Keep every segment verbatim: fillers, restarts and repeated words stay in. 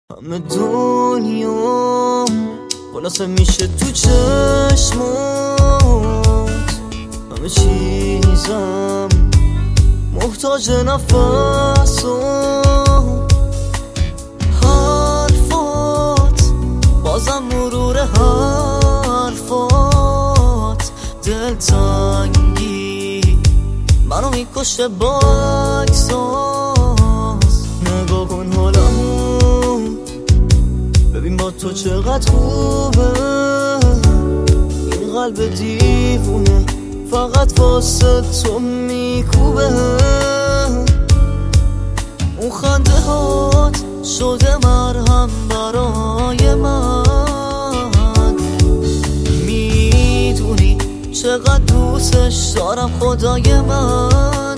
همه دنیا خلاصه میشه تو چشمات، همه چیزم محتاج نفسم، حرفات بازم مرور حرفات، دلتنگی منو میکشه با احساس. نگاه کن حالمو ببین با تو چقدر خوبه، این قلب دیوونه فقط واسه تو میکوبه. اون خنده هات شده مرهم برای من، میدونی چقدر دوستش دارم خدای من.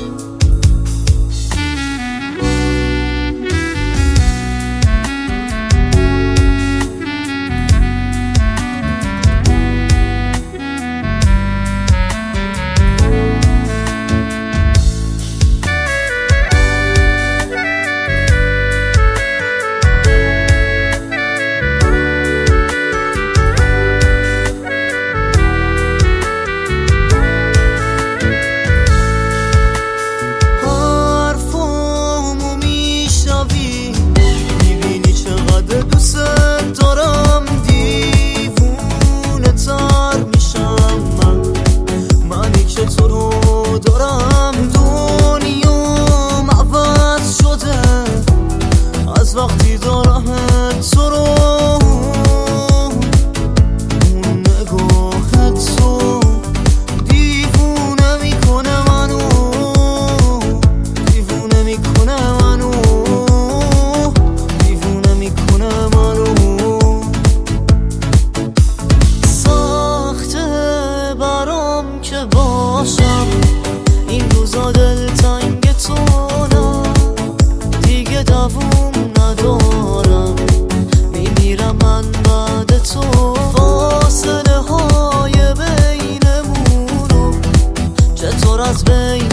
وقتی دارم تو رو، اون نگاهت تو دیوونه میکنه منو، دیوونه میکنه منو، دیوونه میکنه منو. سخته برام که باشم این روزا دلتنگ تو، نه دیگه دووم ندارم، میمیرم من بعد تو. فاصله های بینمونو چطور از بین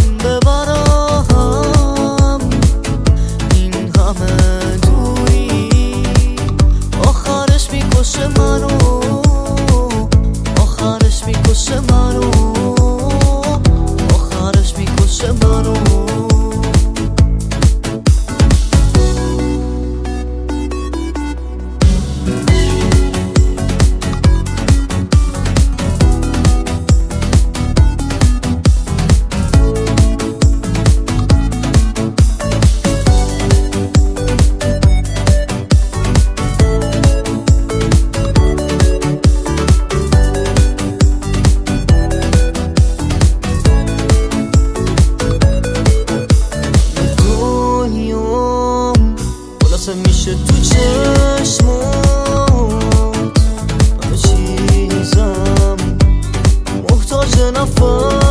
ببرم، این همه دوری آخرش میکشه منو، آخرش میکشه منو، آخرش میکشه منو. میشه تو چشمات، همه چیزم محتاج نفس.